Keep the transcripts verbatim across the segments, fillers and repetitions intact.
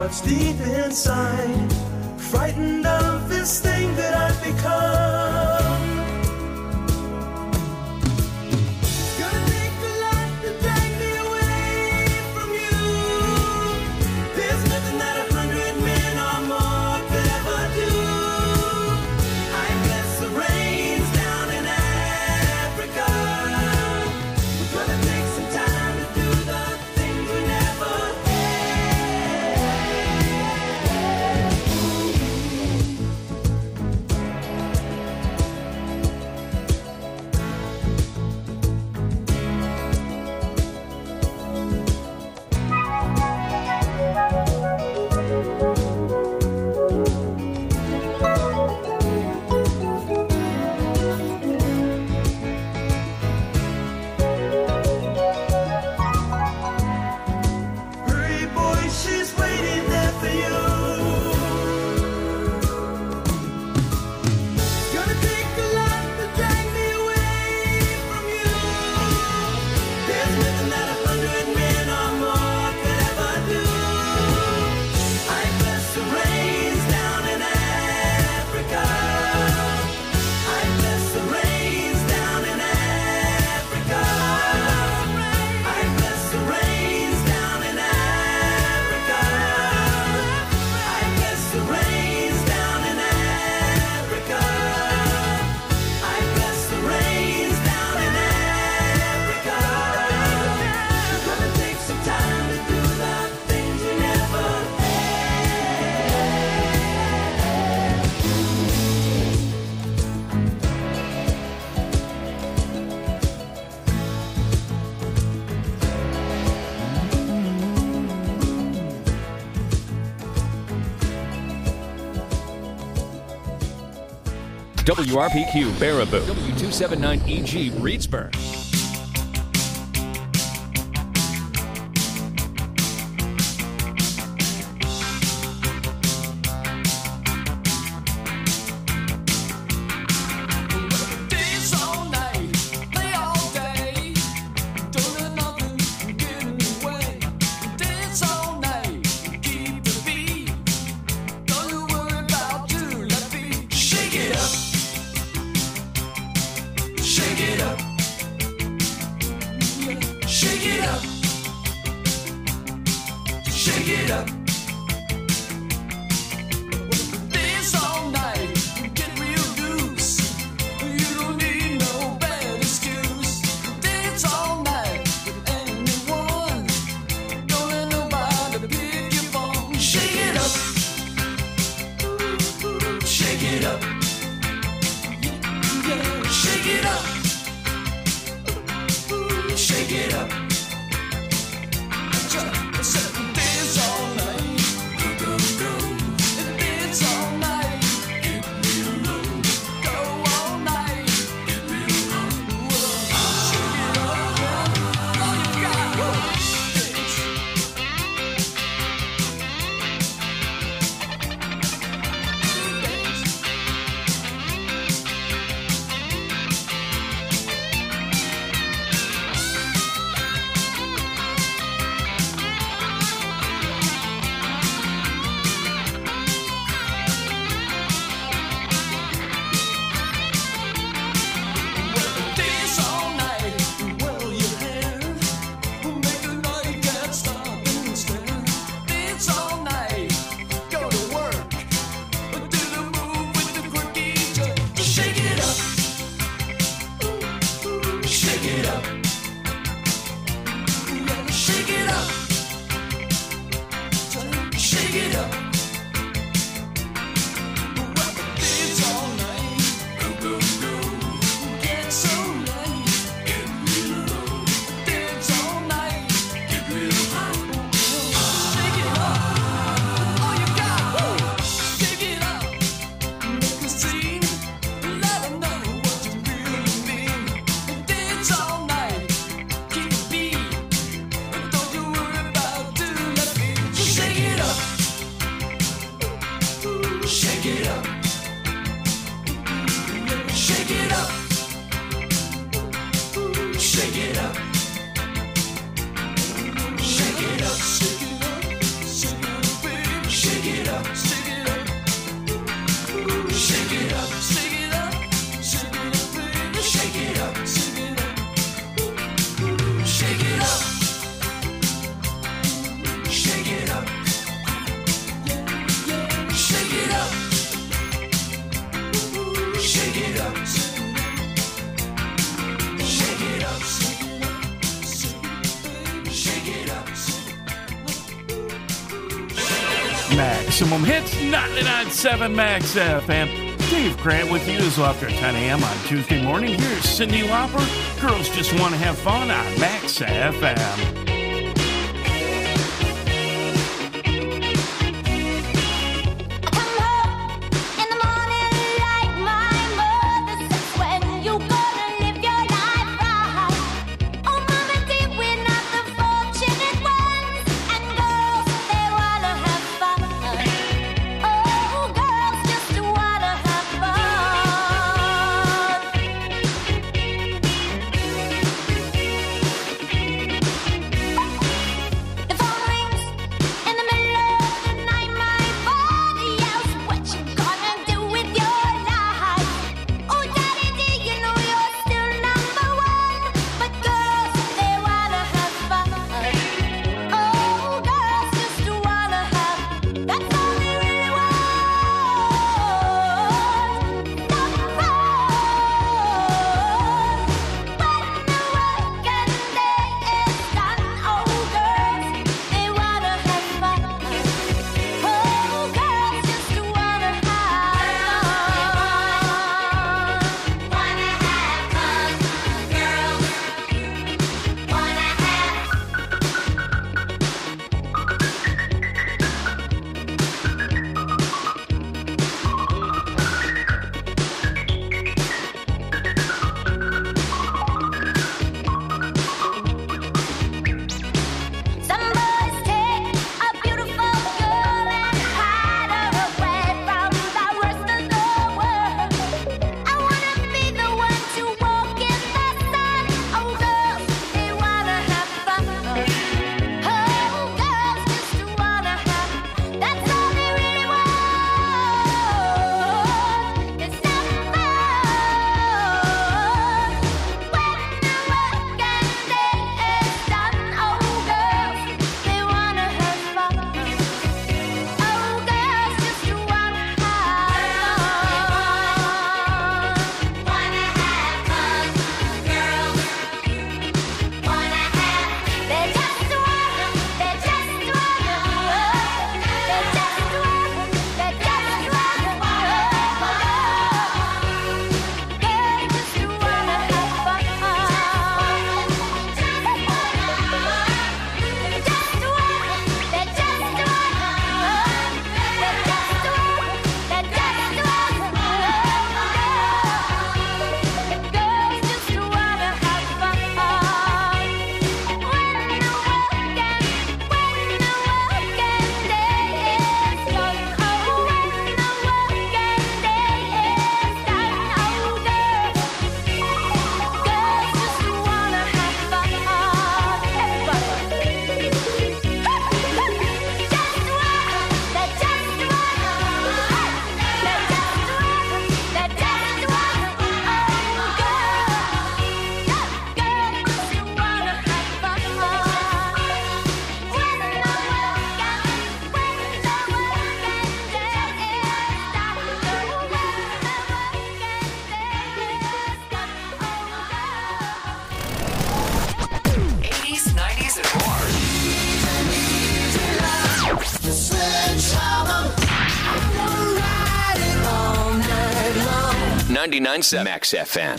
What's deep inside, frightened of this thing that I've become. It's gonna take a lot to drag me away from you. There's nothing that a hundred men or more could ever do. I bless the rains down in Africa. We're gonna take some time to do the things we never Hurry, boy, she's waiting there for you. It's gonna take a lot to drag me away from you. There's nothing that a hundred men or more could ever do. I bless the rains down in Africa. I bless the rains down in Africa. I bless the rains down in Africa. I bless the rains down in Africa. I bless the rains down in Africa. We're gonna take some time to do the things we never W R P Q Baraboo, W two seventy-nine E G Reedsburg. Days all night, play all day. Don't let nothing get in the way. Dance all night, keep the beat. Don't you worry about you, let me shake it up. Shake it up. Shake it up. Shake it up. Dance all night, get real loose. You don't need no bad excuse. Dance all night with anyone. Don't let nobody pick your phone. Shake it up. Shake it up. Yeah, shake it up. Shake it up. Dance all night. Dance all night. Go all night. Shake it up, yeah. All you got. Dance. Dance. Dance all night, whirl your hair. Make a night can't stop and stare. Dance all night, go to work. Do the move with the quirky jerk. Shake it up. Shake it up. Yeah, shake it up. Shake it up. Dance all night. Get so nice. Dance all night. Shake it up. All you got. Shake it up. Make a scene. Let 'em know what you really mean. Dance all night. Keep the beat. Don't you worry about doing that beat. Shake it up. Shake it up. Shake it up. Shake it up. Shake it up. Shake it up. Shake it up, baby. up, shake it up. Shake it up, shake it up, shake it up, baby. Shake it up, shake it up, shake it up, shake it up, yeah, yeah. Shake it up, shake it up, shake it up, shake it up, Maximum Hits, ninety-nine point seven Max F M. Dave Grant with you as well after ten a.m. on Tuesday morning. Here's Cyndi Lauper. Girls Just Want to Have Fun on Max F M. ninety-nine point seven Max F M.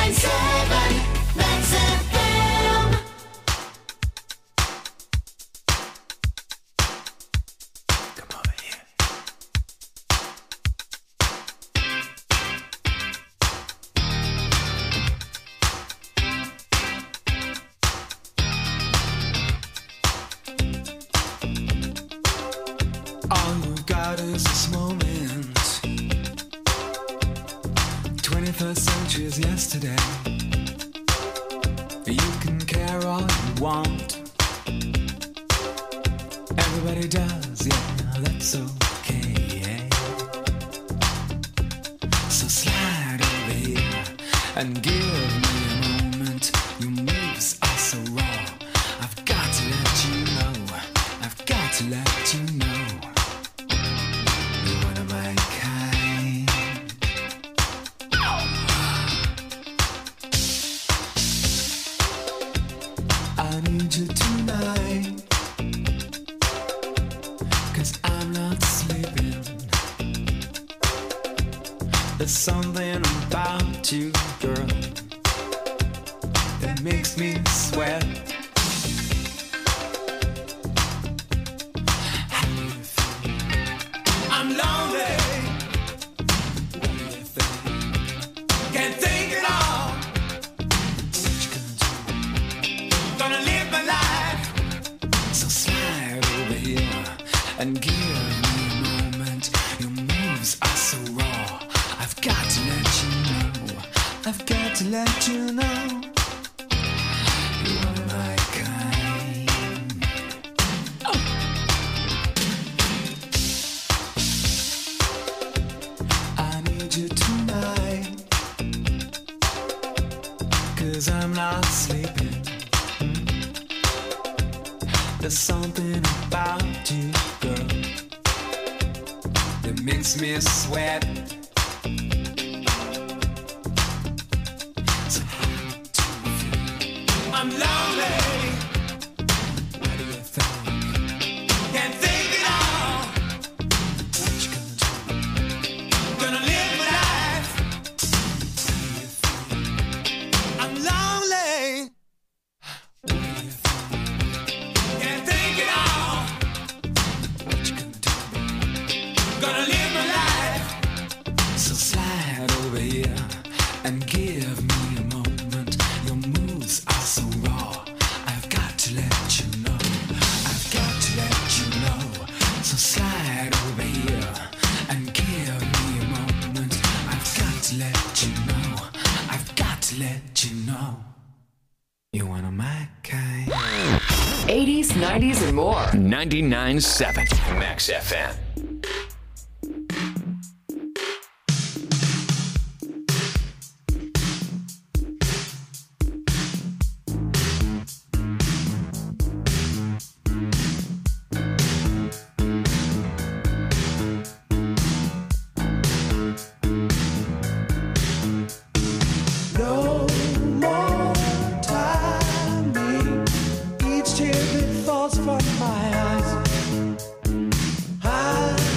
nine seven Max F M. Come over here. All you got is this moment. twenty-first century is yesterday. You can care all you want. Everybody does, yeah, that's okay. So slide over here and give me a moment. Your moves are so raw. I've got to let you know. I've got to let you know. You're one of my kind. I need you tonight, 'cause I'm not sleeping. There's something about you, girl, that makes me sweat. How do you feel? I'm lonely. What do you think? Can't think at all. What you gonna do? Gonna live my life. So slide over here and give me a moment. Your moves are so raw. I've got to let you know. I've got to let you know. You're one of my kind. Oh. I need you tonight, 'cause I'm not sleeping. There's something about you, girl, that makes me sweat. So how do you feel? I'm lonely. What do you think? Can't think at all. What you gonna do? Gonna live my life. How do you feel? I'm lonely. What do you think? Can't think at all. What you gonna do? Gonna live my life. So slide over here and give me a moment. Your moves are so raw. I've got to let you know. I've got to let you know. So slide over here and give me a moment. I've got to let you know. I've got to let you know. You're one of my kind. eighties, nineties, and more. ninety-nine point seven Max F M. No more timing. Each tear that falls from my eyes, I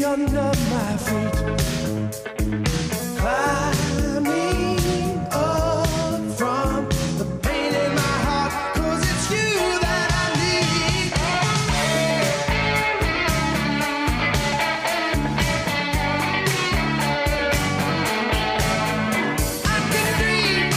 under my feet. Climbing up from the pain in my heart, 'cause it's you that I need. I can dream.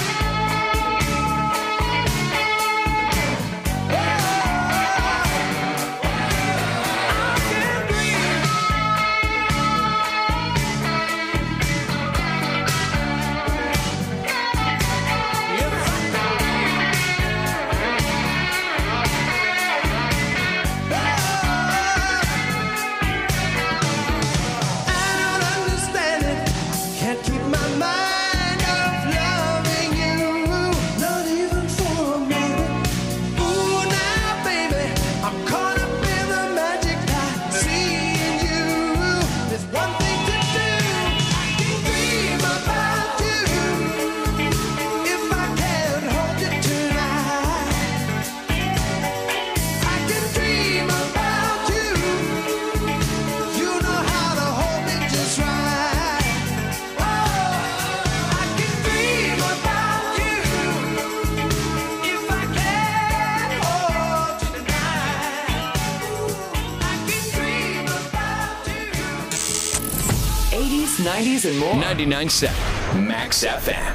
nineties and more. ninety-nine point seven Max F M.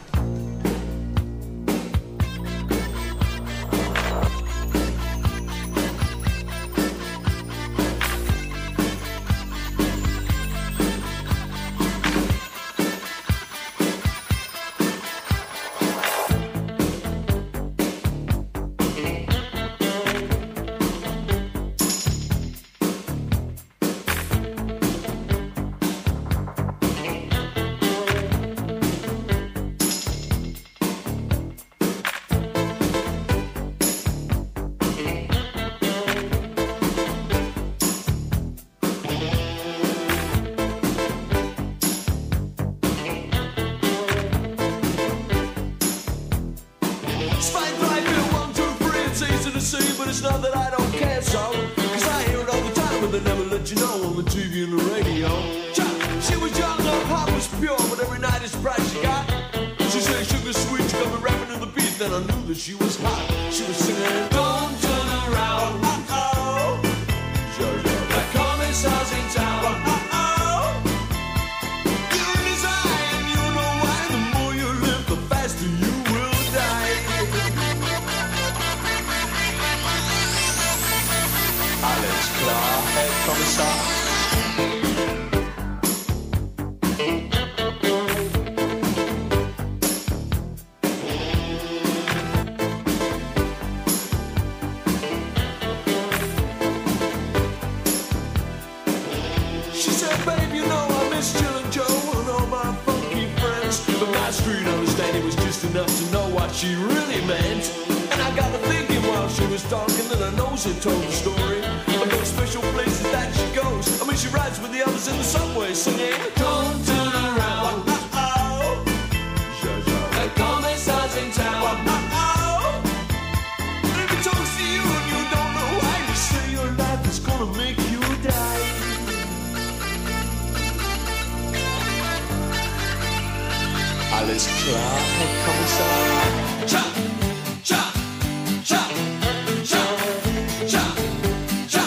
But it's not that I don't care, so 'cause I hear it all the time, but they never let you know on the T V and the radio. She was young, her heart was pure, but every night it's price she got. She said sugar sweet, she got me rapping to the beat, then I knew that she was hot. She was singing, don't turn around, uh-oh. The commissar's in town, uh-oh. You're in his eye, and you know why. The more you live, the faster you will die. Alles klar, Herr Kommissar. She said, babe, you know I miss Jill and Joe and all my funky friends. But my street understanding was just enough to know what she really meant. And I got to thinking while she was talking that I know she told the story of those special places that she goes. I mean, she rides with the others in the subway singing, don't turn around, uh-oh. The commissar's in town, uh-oh. And if he talks to you and you don't know why, you say your life is gonna make you die. Alles klar, Herr Kommissar. Cha, cha, cha, cha, cha, cha.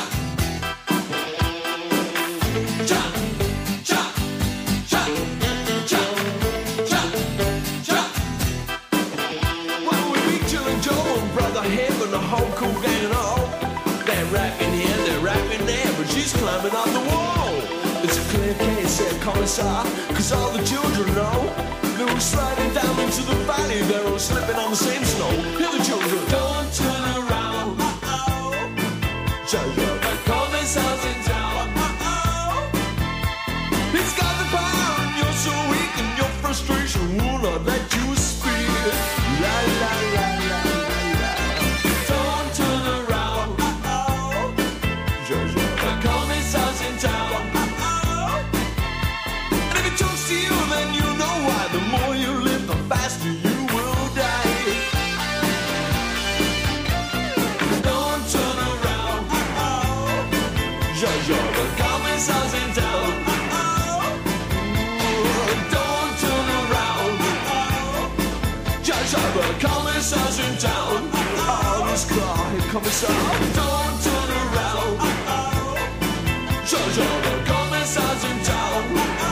Cha, cha, cha, cha, cha, cha. Well, we meet Jill and Joe and Brother Hib and the whole cool gang and all. They're rapping here, they're rapping there, but she's climbing up the wall. It's a clear case, said Commissar, 'cause all the children know. They were sliding down into the valley, they're all slipping on the same snow. Hear the children, don't turn around, uh-oh. Jojo, the commissar's in town, uh-oh. He's got the power and you're so weak, and your frustration will not let you speak. La la la la la la. Don't turn around, uh-oh. Jojo, the commissar's in town, uh-oh. And if he talks to you, then you know why. The more you live, the faster you will die. Don't turn around, uh-oh. Jojo, the commissar's in town. Kommissar, Herr Kommissar, don't turn around. Schau, schau, der Kommissar ist in town.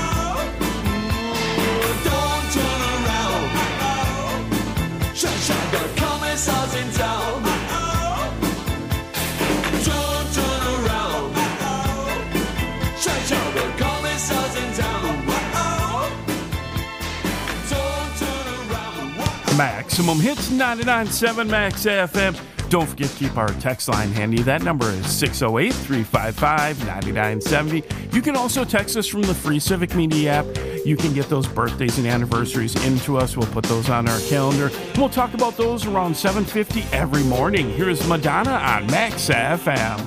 Don't turn around. Schau, schau, der Kommissar ist in town. Don't turn around. Schau, schau, der Kommissar ist in town. Don't turn around. Maximum Hits ninety-nine point seven Max F M. Don't forget to keep our text line handy. That number is six oh eight, three five five, nine nine seven oh. You can also text us from the free Civic Media app. You can get those birthdays and anniversaries into us. We'll put those on our calendar. We'll talk about those around seven fifty every morning. Here's Madonna on Max F M.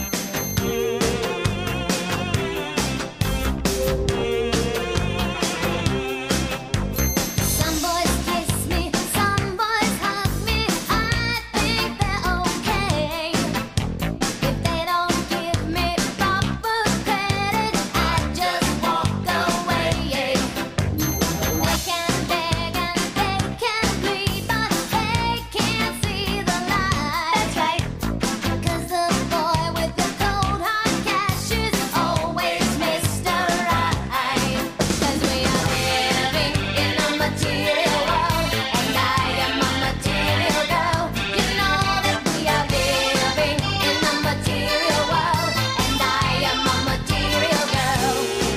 Some boys kiss me, some boys hug me. I think they're okay. If they don't give me proper credit, I just walk away. They can beg and they can plead, but they can't see the light. That's right. 'Cause the boy with the cold hard cash is always Mister Right. 'Cause we are living in a material world, and I am a material girl. You know that we are living in a material world, and I am a material girl.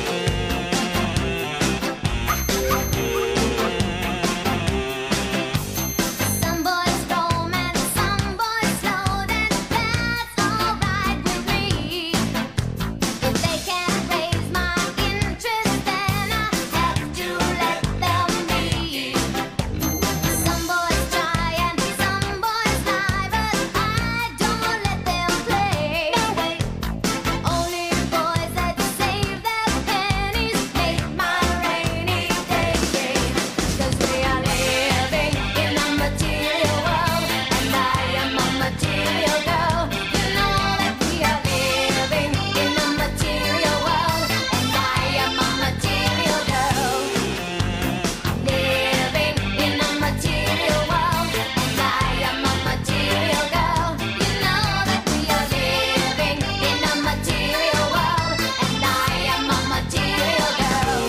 Some boys roam and some boys float, and that's alright with me. If they can't raise my interest, then I have to let them be. Some boys try and some boys lie, but I don't let them play. No way. Only boys that save their pennies make my rainy day. 'Cause we are living in a material world, and I am a material girl. You know that we are living in a material world, and I am a material girl. Living in a material world, and I am a material girl. You know that we are living in a material world, and I am a material girl.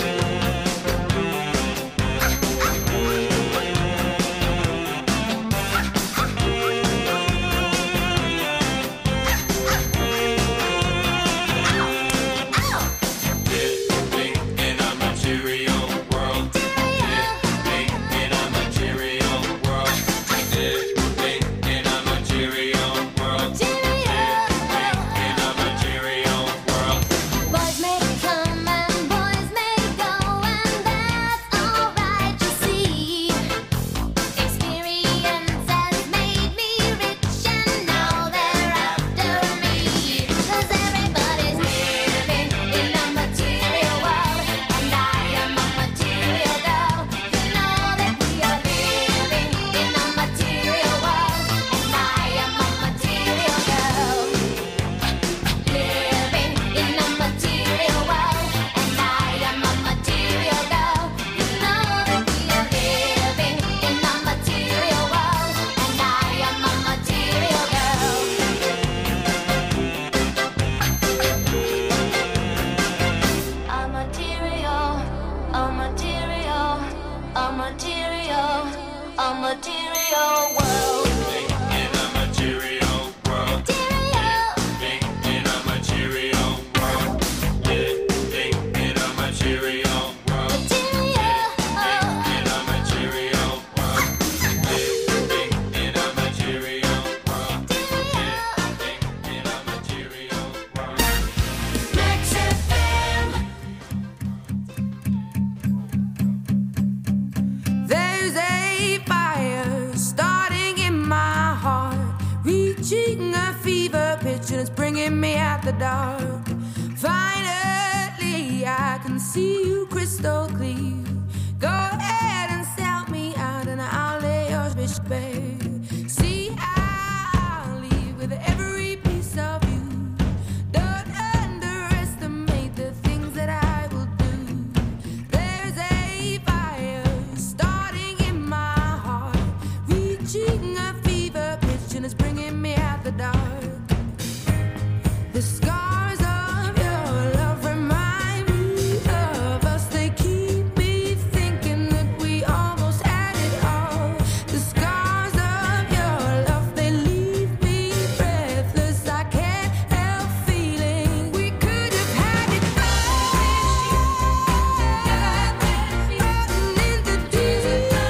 Living in a material world. Living in a material world. Living in a material world. Living in a material world. Boys may come and boys may go, and that's alright, you see. Experience has made me rich, and now they're after me. 'Cause everybody's living in a material world, and I am a material girl. You know that we are living in a material world, and I am a material girl. Living in a material world, and I am a material girl. You know that we are living in a material world, and I am a material girl. A material, a material, a material, a material world. In a material world. Material. Living in a material world. Living in a material world. In a material world. Living in a material world. Living in a material world. Max F M. There's a fire starting in my heart, reaching a fever pitch, and it's bringing me out the dark. Finally, I can see you crystal clear. Go ahead and sell me out, and I'll lay yours bare. See, I'll leave with every piece of you. Don't underestimate the things that I will do. There's a fire starting in my heart, reaching a fever pitch, and it's the dark. The scars of your love remind me of us. They keep me thinking that we almost had it all. The scars of your love, they leave me breathless. I can't help feeling we could have had it all. In the deep,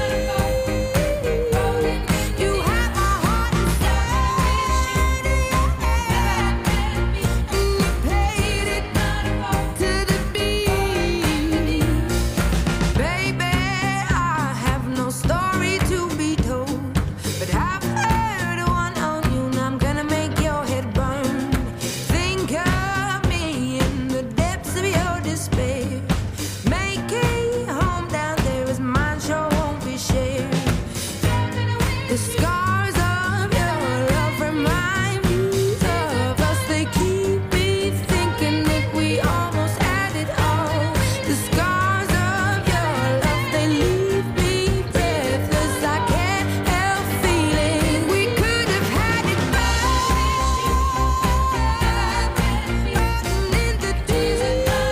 you have my heart inside. And you played it to the beat. Baby, I have no story to be told, but I've heard one on you, and I'm gonna make your head burn. Think of me in the depths of your despair. Make a home down there as mine sure won't be shared. The scars of your love remind me of us. They keep me thinking that we almost had it all. The scars of your love, they leave me breathless. I can't help feeling we could have had it all. In the deep,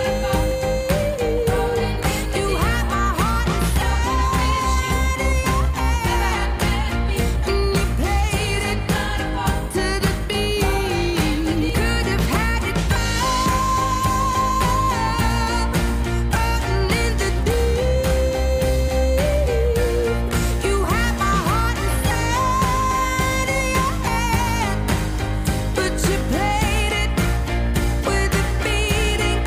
you have my heart inside. And you played it to the beat. Could have had it all. In the deep, you have my heart inside. But you played it with a beating.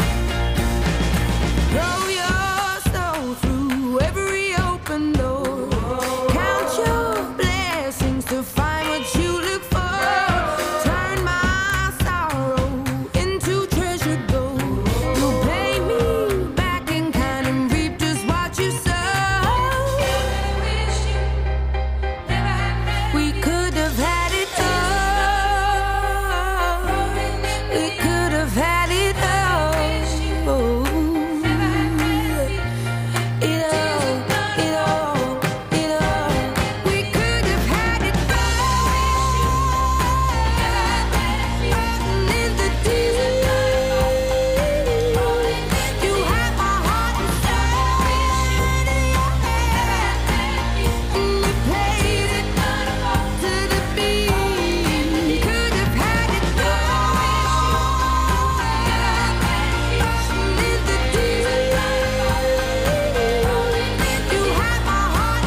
Throw your soul through every open door. Count your blessings to find what you look for. Turn my sorrow into treasure gold. You'll pay me back in kind and reap just what you sow. We could have had it all. We could have had it all. It all, it all, it all. We could have had it all. In the deep, you have my heart inside. And you played it to the beat. Could have had it all. In the deep, you have my heart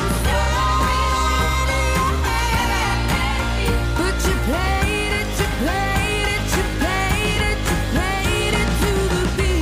inside. But you played it, you played it, you played it, you played it to the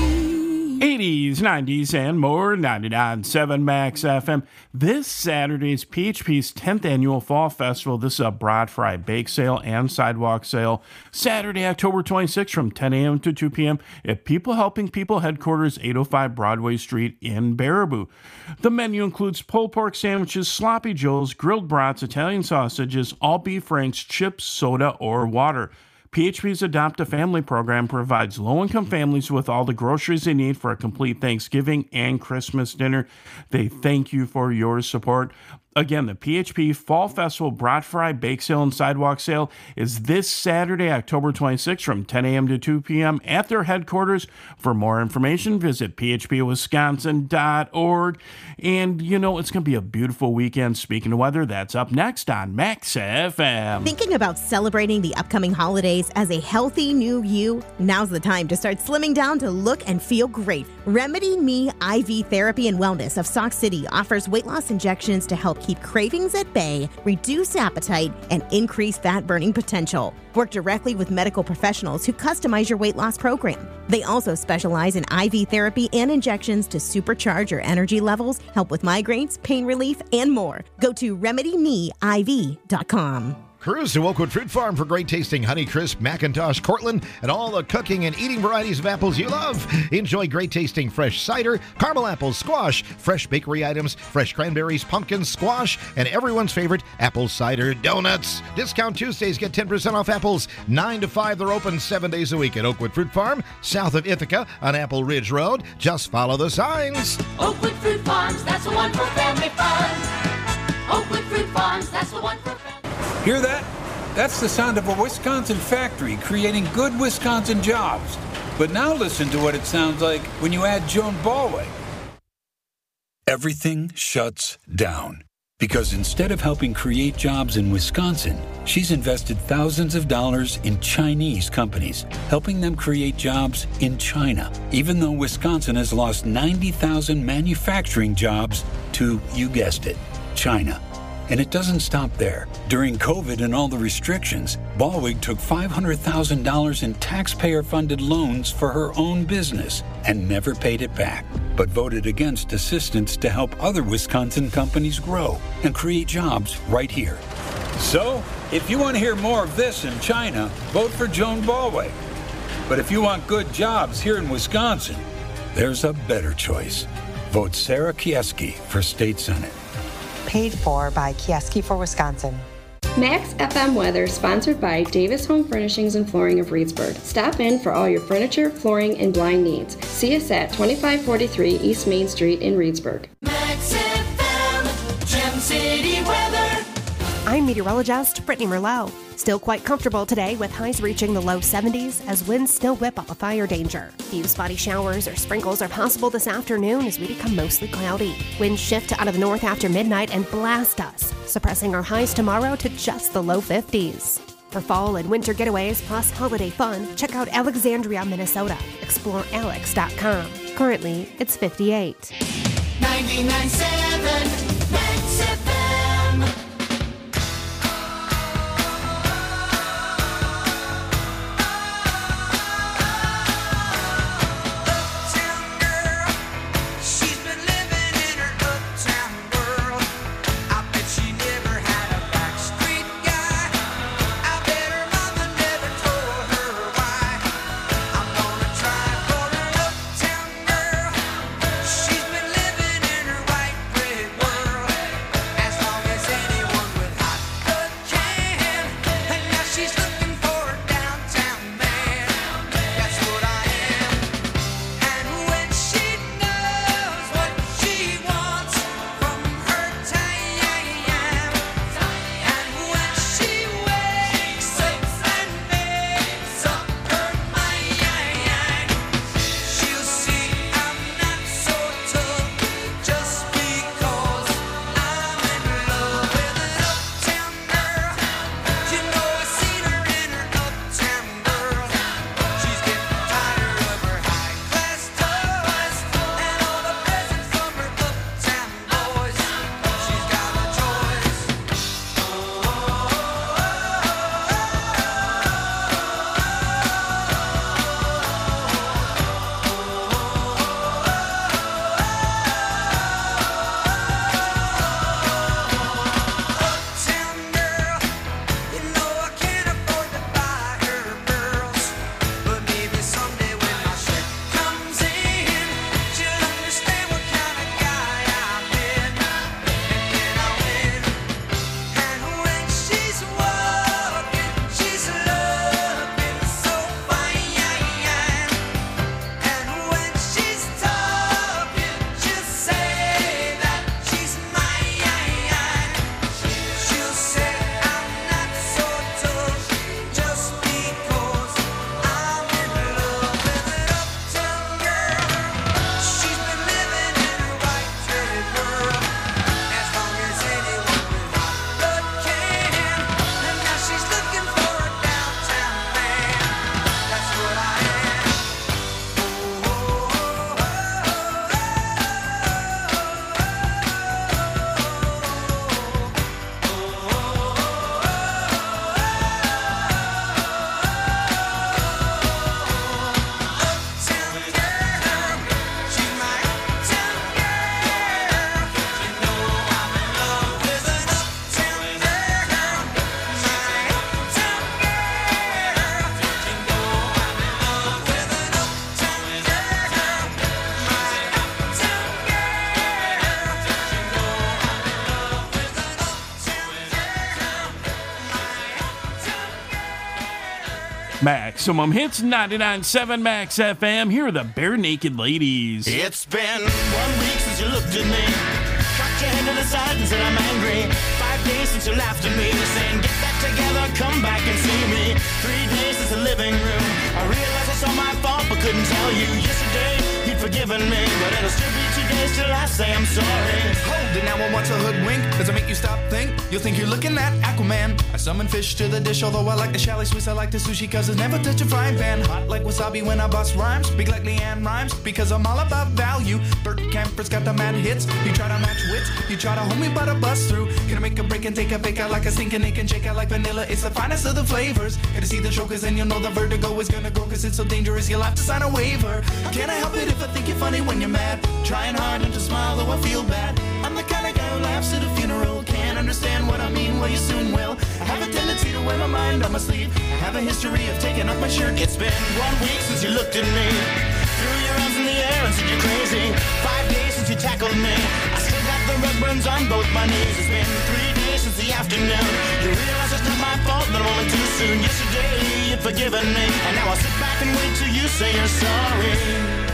beat. eighties, nineties, and more. ninety-nine point seven Max F M. This Saturday's P H P's tenth Annual Fall Festival. This is a Broad Fry Bake Sale and Sidewalk Sale. Saturday, October twenty-sixth from ten a.m. to two p.m. at People Helping People Headquarters, eight oh five Broadway Street in Baraboo. The menu includes pulled pork sandwiches, sloppy joes, grilled brats, Italian sausages, all beef franks, chips, soda, or water. P H P's Adopt a Family program provides low-income families with all the groceries they need for a complete Thanksgiving and Christmas dinner. They thank you for your support. Again, the P H P Fall Festival Broad Fry Bake Sale and Sidewalk Sale is this Saturday, October twenty-sixth from ten a.m. to two p.m. at their headquarters. For more information, visit p h p wisconsin dot org. And, you know, it's going to be a beautiful weekend. Speaking of weather, that's up next on Max F M. Thinking about celebrating the upcoming holidays as a healthy new you? Now's the time to start slimming down to look and feel great. Remedy Me I V Therapy and Wellness of Sauk City offers weight loss injections to help keep cravings at bay, reduce appetite, and increase fat burning potential. Work directly with medical professionals who customize your weight loss program. They also specialize in I V therapy and injections to supercharge your energy levels, help with migraines, pain relief, and more. Go to remedy me I V dot com. Cruise to Oakwood Fruit Farm for great tasting Honeycrisp, Macintosh, Cortland, and all the cooking and eating varieties of apples you love. Enjoy great tasting fresh cider, caramel apples, squash, fresh bakery items, fresh cranberries, pumpkins, squash, and everyone's favorite apple cider donuts. Discount Tuesdays get ten percent off apples. nine to five, they're open seven days a week at Oakwood Fruit Farm, south of Ithaca on Apple Ridge Road. Just follow the signs. Oakwood Fruit Farms, that's the one for family fun. Oakwood Fruit Farms, that's the one for family. Hear that? That's the sound of a Wisconsin factory creating good Wisconsin jobs. But now listen to what it sounds like when you add Joan Ballweg. Everything shuts down. Because instead of helping create jobs in Wisconsin, she's invested thousands of dollars in Chinese companies, helping them create jobs in China, even though Wisconsin has lost ninety thousand manufacturing jobs to, you guessed it, China. And it doesn't stop there. During COVID and all the restrictions, Ballweg took five hundred thousand dollars in taxpayer-funded loans for her own business and never paid it back, but voted against assistance to help other Wisconsin companies grow and create jobs right here. So, if you want to hear more of this in China, vote for Joan Ballweg. But if you want good jobs here in Wisconsin, there's a better choice. Vote Sarah Kieski for State Senate. Paid for by Kieski for Wisconsin. Max F M weather sponsored by Davis Home Furnishings and Flooring of Reedsburg. Stop in for all your furniture, flooring, and blind needs. See us at twenty-five forty-three East Main Street in Reedsburg. Max F M, Gem City weather. I'm meteorologist Brittany Merlot. Still quite comfortable today with highs reaching the low seventies as winds still whip up a fire danger. Few spotty showers or sprinkles are possible this afternoon as we become mostly cloudy. Winds shift out of the north after midnight and blast us, suppressing our highs tomorrow to just the low fifties. For fall and winter getaways plus holiday fun, check out Alexandria, Minnesota. explore alex dot com. Currently, it's fifty-eight. ninety-nine point seven Max F M. Maximum Hits, ninety-nine point seven Max F M. Here are the Bare Naked Ladies. It's been one week since you looked at me. Cocked your head to the side and said I'm angry. Five days since you laughed at me, saying get that together, come back and see me. Three days since the living room. I realized it's all my fault, but couldn't tell you. Yesterday, you'd forgiven me, but it'll still be two days till I say I'm sorry. Hold it now, I want to hoodwink. Does it make you stop, think? You'll think you're looking at Aquaman. I summon fish to the dish, although I like the chalet Swiss. I like the sushi, cause it's never touch a frying pan. Hot like wasabi when I bust rhymes. Big like Leanne Rhymes, because I'm all about value. Bert Camper's got the mad hits. You try to match wits, you try to hold me, but I bust through. Gonna make a break and take a bake out like a stinking it and shake out like vanilla. It's the finest of the flavors. Gotta see the show, cause then you'll know the vertigo is gonna go, cause it's so dangerous, you'll have to sign a waiver. Can I help it if I think you're funny when you're mad? Trying hard not to smile, though I feel bad. I'm the kind of guy who laughs at a funeral. Can't understand what I mean, well you soon will. I have a tendency to wear my mind on my sleeve. I have a history of taking off my shirt. It's been one week since you looked at me, threw your arms in the air and said you're crazy. Five days since you tackled me, I still got the red burns on both my knees. It's been three days since the afternoon. You realize it's not my fault, but I'm only too soon. Yesterday you'd forgiven me, and now I'll sit back and wait till you say you're sorry.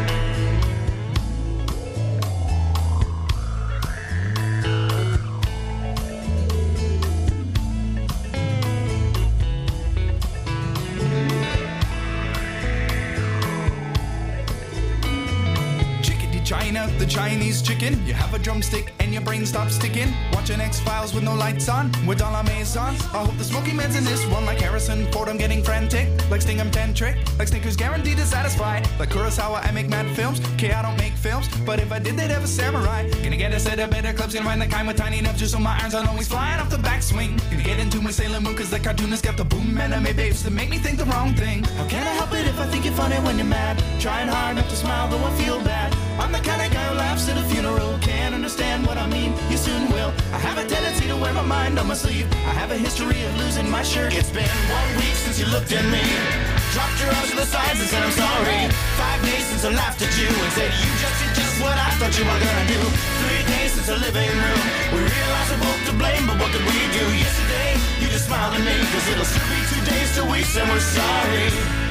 China, the Chinese chicken. You have a drumstick and your brain stops sticking. Watching X-Files with no lights on, with all our maisons. I hope the Smoky Man's in this one. Like Harrison Ford, I'm getting frantic. Like Sting, I'm tantric. Like Snickers, guaranteed to satisfy. Like Kurosawa, I make mad films. Okay, I don't make films, but if I did, they'd have a samurai. Gonna get a set of better clubs, gonna find the kind with tiny enough just so my irons aren't always flying off the backswing. Gonna get into my Sailor Moon, cause the cartoonist got the boom anime babes that make me think the wrong thing. How can I help it if I think you're funny when you're mad? Trying hard not to smile, though I feel bad. I'm the kind of guy who laughs at a funeral. Can't understand what I mean, you soon will. I have a tendency to wear my mind on my sleeve. I have a history of losing my shirt. It's been one week since you looked at me, dropped your arms to the sides and said I'm sorry. Five days since I laughed at you and said you just did just what I thought you were gonna do. Three days since the living room. We realized we're both to blame, but what could we do? Yesterday, you just smiled at me, cause it'll still be two days till we say we're sorry.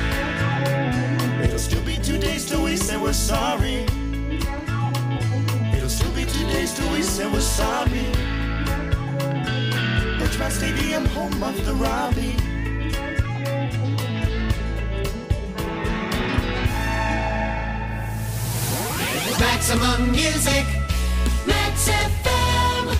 It'll still be two days till we say we're sorry. It'll still be two days till we say we're sorry. Birchmount Stadium, home of the Robbie. Maximum Music, Max F M.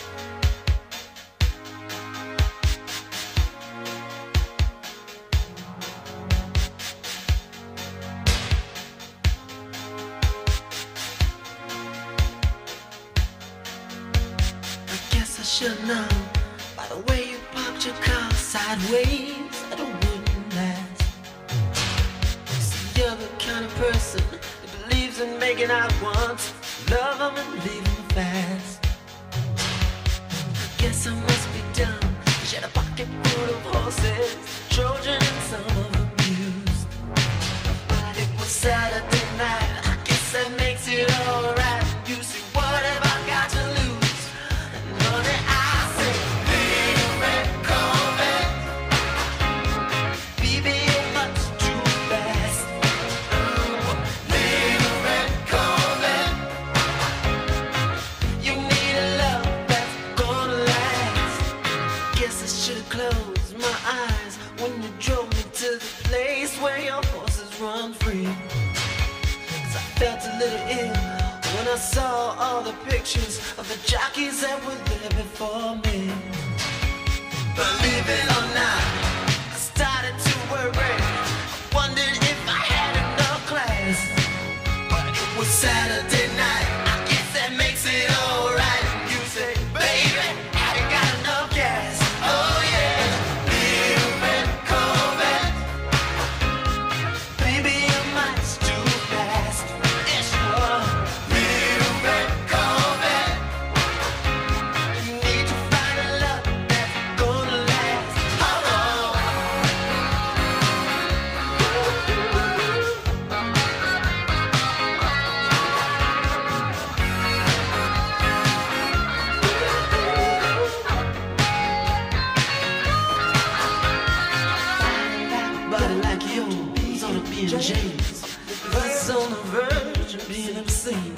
I guess I should know by the way you parked your car sideways that it wouldn't last. See, you're the kind of person that believes in making out once, love them and leave them fast. I guess I must be dumb. She had a pocket full of horses, Trojan and some of them used. But it was Saturday night, I guess that makes it alright. You see, what have I got to lose? Honey, I say, little red Corvette, baby, you're much too fast. Little red Corvette, you need a love that's gonna last. Guess I should've closed my eyes when you drove me to the place where your horses run free. 'Cause I felt a little ill when I saw all the pictures of the jockeys that were there before me. Believe it or not, I started to worry. I wondered if I had enough class. But it was Saturday night, I guess that makes it alright. You say, baby, I ain't got enough gas. Oh yeah, little red Corvette, baby, you're much too fast. Yes, you are. Little red Corvette, you need to find a love that's gonna last. Oh, oh. Body like yours on a B and J's, that's on the verge of being obscene.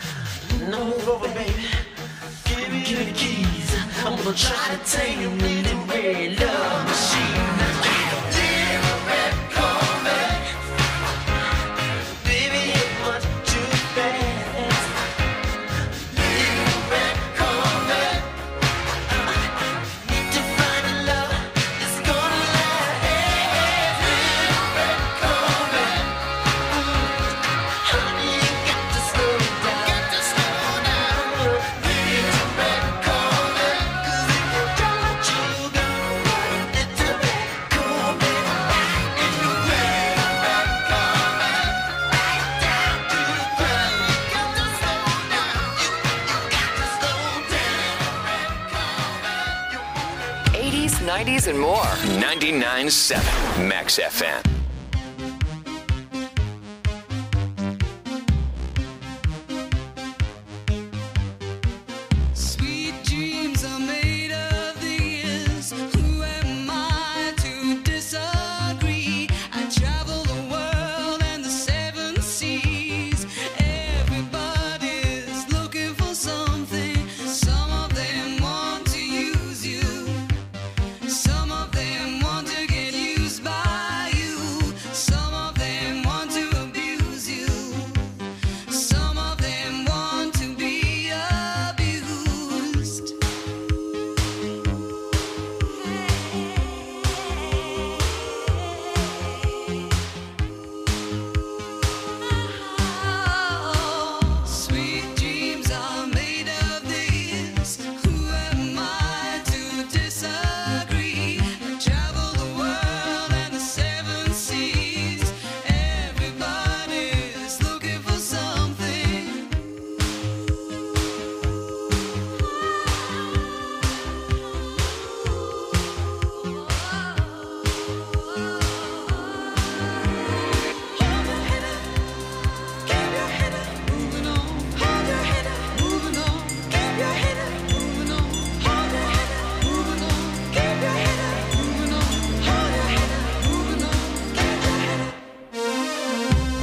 No, over, baby. Give me, give me the keys. I'm gonna try to tame you. nineties and more. ninety-nine point seven Max F M. Sweet dreams are made of these. Who am I to disagree? I travel the world and the seven seas. Everybody's looking for something. Some of them want to use you. Some of them want to get used by you. Some of them want to abuse you. Some of them want to be abused. Sweet dreams are made of these. Who am I to disagree? I travel the world and the seven seas. Everybody's looking for something. Hold your head up, keep your head up, moving on. Hold your head up, moving on. Keep your head up, moving on. Hold your head up, moving on. Keep your head up, moving on. Hold your head up, moving on. Keep your head up.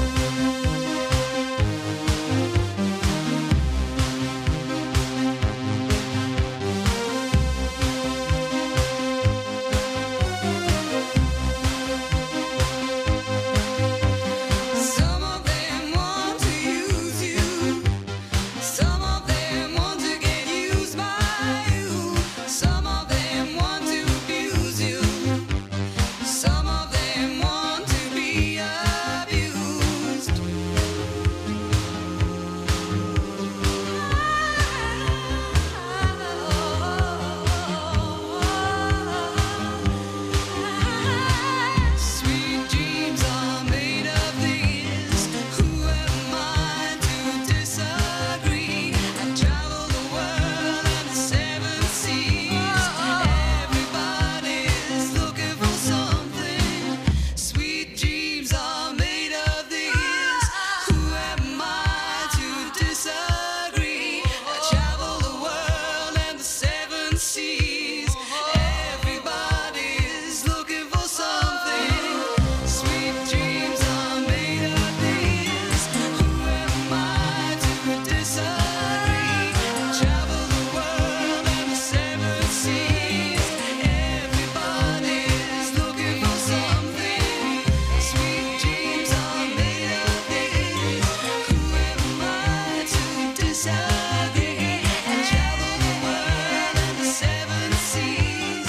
Some of them want to use you. Some of them want to get used by you. Some of them want to abuse you. Some of them want to be abused. Sweet dreams are made of these. Who am I to disagree? I travel the world and the seven seas. Everybody's looking for something. Sweet dreams are made of these. Who am I to disagree? I travel the world and the seven seas. Everybody's looking for something. Sweet dreams are made of these. Who am I to disagree? I travel the world and the seven seas. Everybody's looking for something. Sweet dreams are made of these. Who am I to disagree? I travel the world and the seven seas.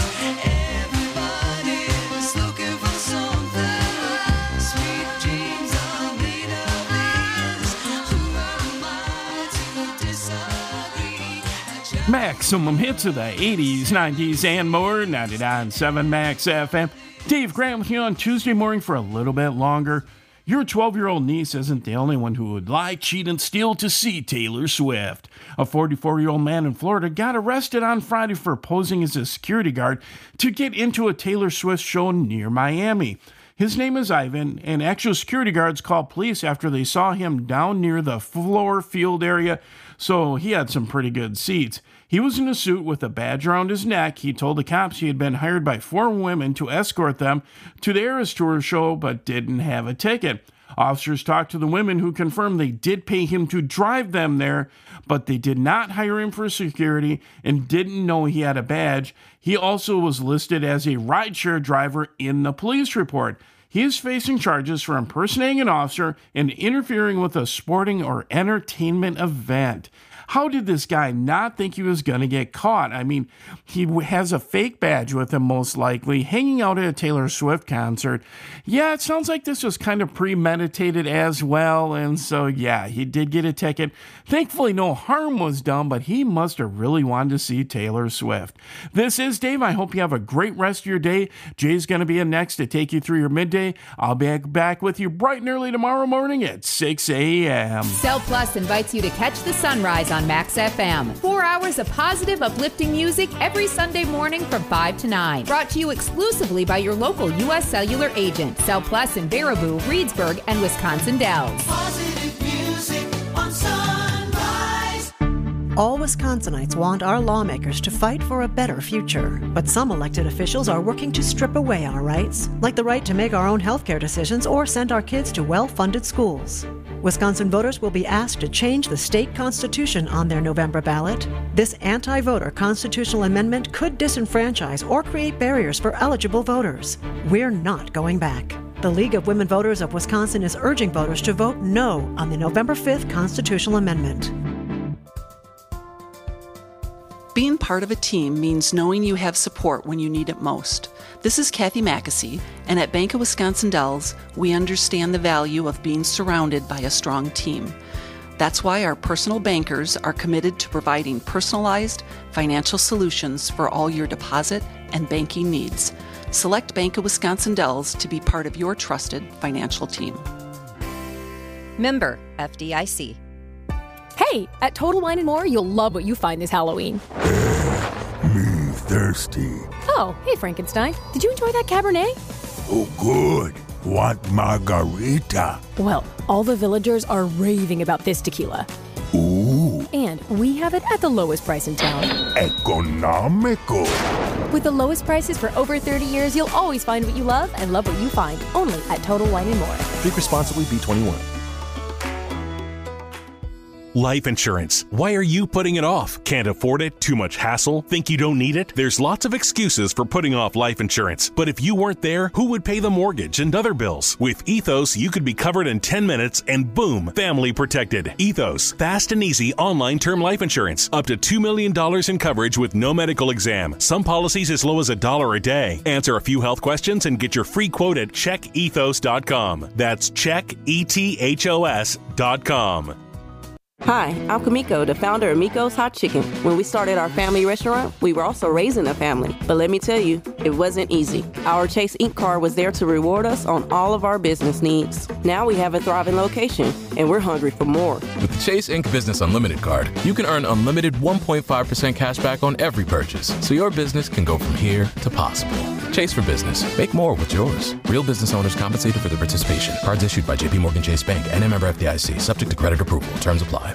Everybody's looking for something. Sweet dreams are made of these. Who am I to disagree? I travel Maximum hits of the eighties, nineties, and more. ninety-nine point seven Max F M. Dave Grant with you on Tuesday morning for a little bit longer. Your twelve-year-old niece isn't the only one who would lie, cheat, and steal to see Taylor Swift. A forty-four-year-old man in Florida got arrested on Friday for posing as a security guard to get into a Taylor Swift show near Miami. His name is Ivan, and actual security guards called police after they saw him down near the floor field area, so he had some pretty good seats. He was in a suit with a badge around his neck. He told the cops he had been hired by four women to escort them to the Eras Tour show, but didn't have a ticket. Officers talked to the women who confirmed they did pay him to drive them there, but they did not hire him for security and didn't know he had a badge. He also was listed as a rideshare driver in the police report. He is facing charges for impersonating an officer and interfering with a sporting or entertainment event. How did this guy not think he was going to get caught? I mean, he has a fake badge with him, most likely, hanging out at a Taylor Swift concert. Yeah, it sounds like this was kind of premeditated as well. And so, yeah, he did get a ticket. Thankfully, no harm was done, but he must have really wanted to see Taylor Swift. This is Dave. I hope you have a great rest of your day. Jay's going to be in next to take you through your midday. I'll be back with you bright and early tomorrow morning at six a.m. Cell Plus invites you to catch the sunrise on on Max F M. Four hours of positive, uplifting music every Sunday morning from five to nine. Brought to you exclusively by your local U S Cellular agent, Cell Plus in Baraboo, Reedsburg, and Wisconsin Dells. Positive music on Sunrise. All Wisconsinites want our lawmakers to fight for a better future. But some elected officials are working to strip away our rights, like the right to make our own healthcare decisions or send our kids to well-funded schools. Wisconsin voters will be asked to change the state constitution on their November ballot. This anti-voter constitutional amendment could disenfranchise or create barriers for eligible voters. We're not going back. The League of Women Voters of Wisconsin is urging voters to vote no on the November fifth constitutional amendment. Being part of a team means knowing you have support when you need it most. This is Kathy Mackesy, and at Bank of Wisconsin Dells, we understand the value of being surrounded by a strong team. That's why our personal bankers are committed to providing personalized financial solutions for all your deposit and banking needs. Select Bank of Wisconsin Dells to be part of your trusted financial team. Member F D I C. Hey, at Total Wine and More, you'll love what you find this Halloween. Me thirsty. Oh, hey Frankenstein. Did you enjoy that Cabernet? Oh, good. Want margarita? Well, all the villagers are raving about this tequila. Ooh. And we have it at the lowest price in town. Economical. With the lowest prices for over thirty years, you'll always find what you love and love what you find. Only at Total Wine and More. Drink responsibly, B twenty-one. Life insurance. Why are you putting it off? Can't afford it? Too much hassle? Think you don't need it? There's lots of excuses for putting off life insurance. But if you weren't there, who would pay the mortgage and other bills? With Ethos, you could be covered in ten minutes and boom, family protected. Ethos, fast and easy online term life insurance. Up to two million dollars in coverage with no medical exam. Some policies as low as a dollar a day. Answer a few health questions and get your free quote at check ethos dot com. That's check ethos dot com. Hi, I'm Kamiko, the founder of Miko's Hot Chicken. When we started our family restaurant, we were also raising a family. But let me tell you, it wasn't easy. Our Chase Ink card was there to reward us on all of our business needs. Now we have a thriving location, and we're hungry for more. With the Chase Ink Business Unlimited card, you can earn unlimited one point five percent cash back on every purchase, so your business can go from here to possible. Chase for Business. Make more with yours. Real business owners compensated for their participation. Cards issued by J P Morgan Chase Bank and a member F D I C. Subject to credit approval. Terms apply.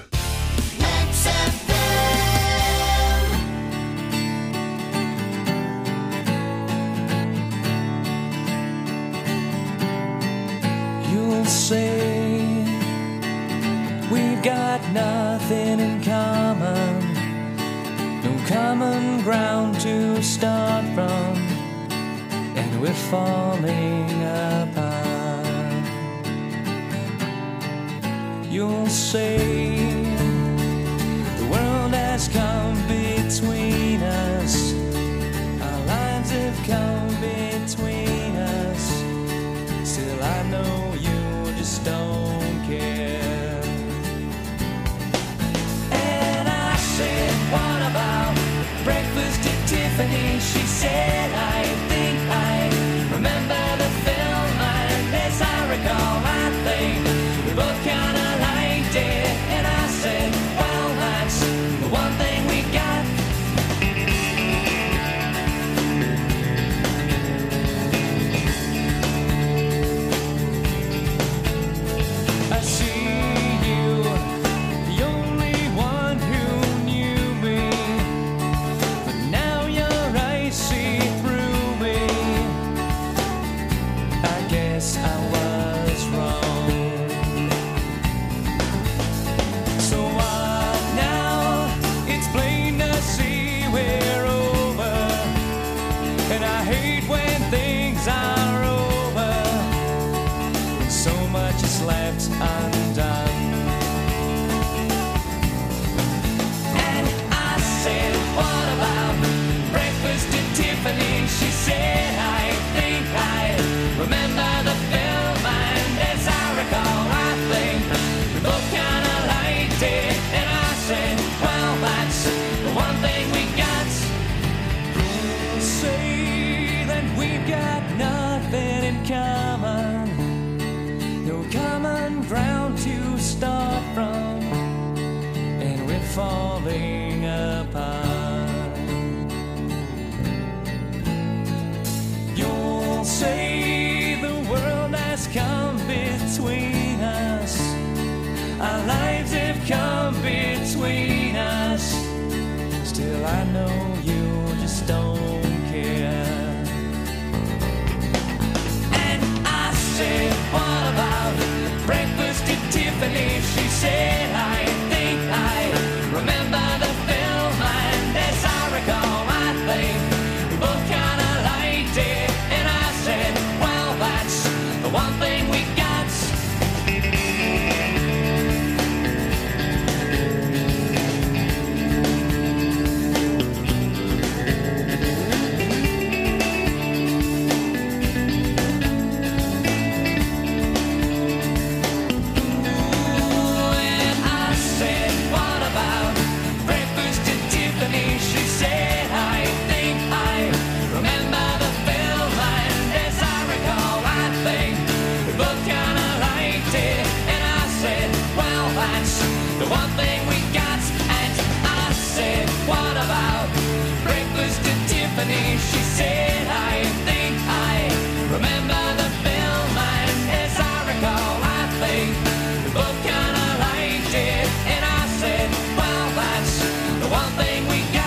You'll say we've got nothing in common, no common ground to start from, and we're falling apart. You'll say the world has come between us, our lines have come between us. Still I know you just don't care. And I said, what about breakfast at Tiffany? She said, I think I remember the film, and as I recall, I think we both kinda liked it. And I said, well, that's the one thing we got. I see you, the only one who knew me, but now your eyes see through me. I guess I was wrong. So what now? It's plain to see we're over, and I hate when things are over, when so much is left undone. And I said, what about breakfast at Tiffany? She said, I think I remember the film, and as I recall, I think we both kinda liked it. And I said, well, that's the one thing we got. Say that we've got nothing in common, no common ground to start from, and we're falling apart. You'll say the world has come between us, our lives have come between us. Still I know you just don't care. And I said, what about breakfast at Tiffany? She said, I think I remember the film, and as I recall, I think we both kinda liked it. And I said, well, that's the one thing we got. She said, I think I remember the film, and as I recall, I think we both kinda liked it. And I said, well, that's the one thing we got. And I said, what about breakfast at Tiffany? She said, I think I remember the film, and as I recall, I think we both kinda liked it. And I said, well, that's the one thing we got.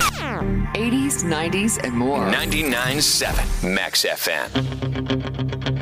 eighties, nineties, and more. ninety-nine point seven Max F M.